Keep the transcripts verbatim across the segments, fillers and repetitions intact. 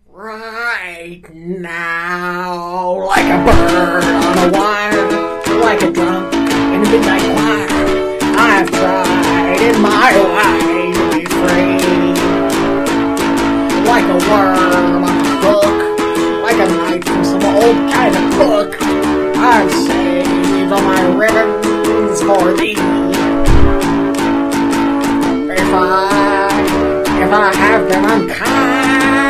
Right now, like a bird on a wire, like a drunk in a midnight choir, I've tried in my way to be free. Like a worm on a hook, like a knife from some old kind of book, I've saved all my ribbons for thee. If I, if I have been unkind,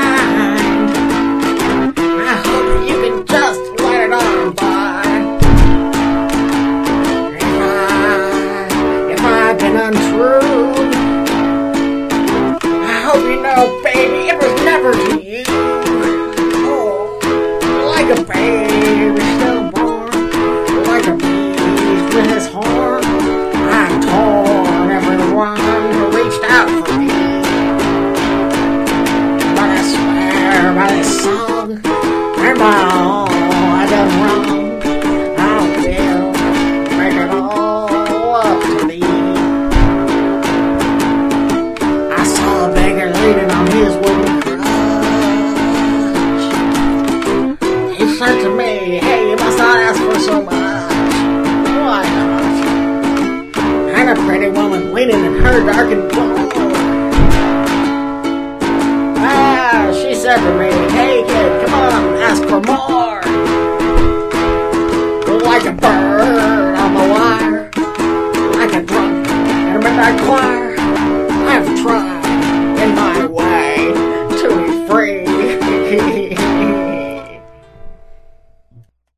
untrue. I hope you know, baby, it was never to you. Oh, like a baby stillborn, like a beast with his horn, I've torn everyone who reached out for me. But I swear by this song and by all I've done wrong, I will make it all up to thee. Leaning on his wooden crutch, he said to me, hey, you must not ask for so much. Why not? And a pretty woman leaning in her darkened door. Ah, she said to me, hey kid, come on, ask for more. Like a bird